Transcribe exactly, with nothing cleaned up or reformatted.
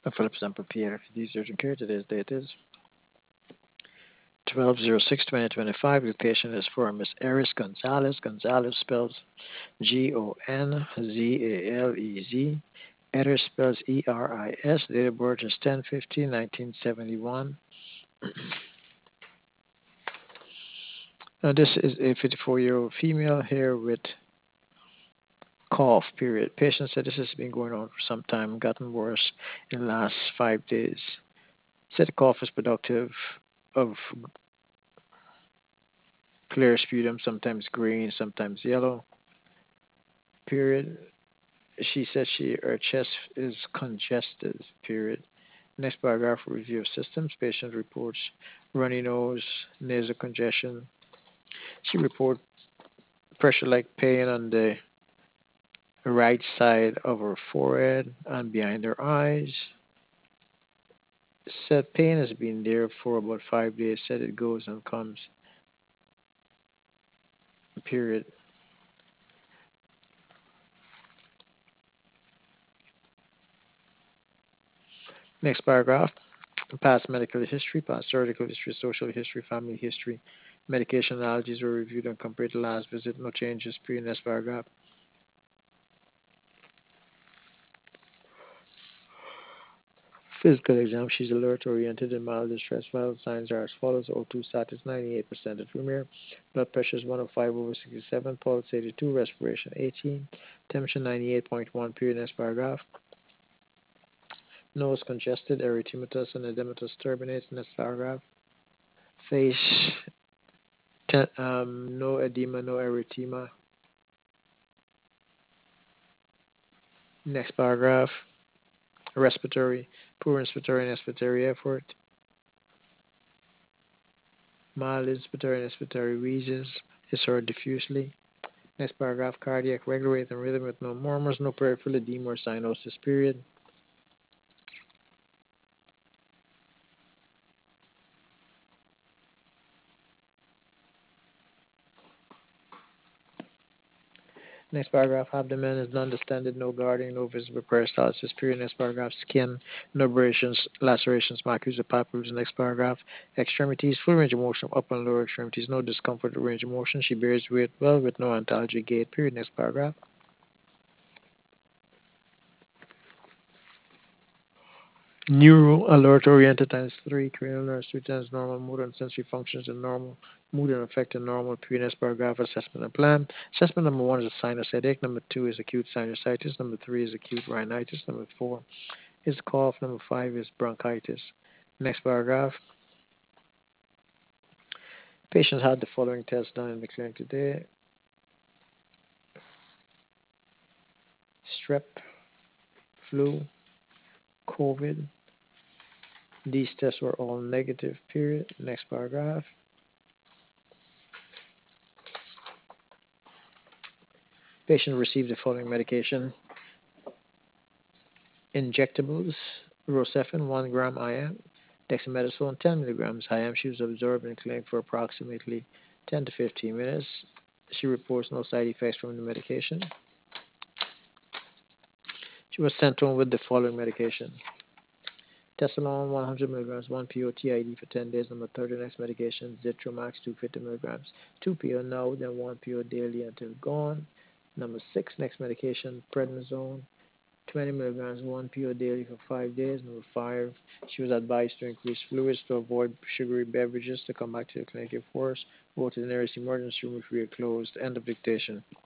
Phillips and prepared for these urgent care. Today's date is twelve oh six twenty twenty-five. Location is for Miss Eris Gonzalez. Gonzalez spells G O N Z A L E Z. Eris spells E R I S. Date of birth is ten fifteen nineteen seventy-one. Now, this is a fifty-four-year-old female here with cough, period. Patient said this has been going on for some time, gotten worse in the last five days. Said the cough is productive of clear sputum, sometimes green, sometimes yellow, period. She said she her chest is congested, period. Next paragraph, review of systems. Patient reports runny nose, nasal congestion. She reports pressure-like pain on the right side of her forehead and behind her eyes. Said pain has been there for about five days. Said it goes and comes, period. Next paragraph, past medical history, past surgical history, social history, family history. Medication allergies were reviewed and compared to last visit. No changes. Period. Next paragraph. Physical exam. She's alert, oriented, and mild distress. Vital signs are as follows: O two status ninety-eight percent at room air. Blood pressure is one oh five over sixty-seven. Pulse eighty-two. Respiration eighteen. Temperature ninety-eight point one. Period. Next paragraph. Nose congested, erythematous, and edematous turbinates. Next paragraph. Face, te- um, no edema, no erythema. Next paragraph. Respiratory, poor inspiratory and expiratory effort. Mild inspiratory and expiratory wheezes. Is heard diffusely. Next paragraph. Cardiac, regular rate and rhythm with no murmurs, no peripheral edema or cyanosis. Period. Next paragraph, abdomen is non-distended, no guarding, no visible peristalsis. Period. Next paragraph, skin, no abrasions, lacerations, markings, or papules. Next paragraph, extremities, full range of motion of upper and lower extremities, no discomfort or range of motion. She bears weight well with no ontology gait. Period. Next paragraph. Neuro alert oriented times three, cranial nerves two times normal, motor and sensory functions are normal, mood and affect are normal. Period. Next paragraph, assessment and plan. Assessment number one is a sinus headache. Number two is acute sinusitis. Number three is acute rhinitis. Number four is cough. Number five is bronchitis. Next paragraph. Patients had the following tests done in the clinic today: strep, flu, COVID. These tests were all negative. Period. Next paragraph. Patient received the following medication: injectables, Rocephin one gram I M, dexamethasone ten milligrams I M. She was observed in the clinic for approximately ten to fifteen minutes. She reports no side effects from the medication. She was sent home with the following medication: Tesalon one hundred milligrams, one P O T I D for ten days. Number thirty, next medication, Zitromax two hundred fifty milligrams, two P O now, then one P O daily until gone. Number six, next medication, prednisone twenty milligrams, one P O daily for five days. Number five, she was advised to increase fluids to avoid sugary beverages, to come back to the clinic if worse. Go to the nearest emergency room if we are closed. End of dictation.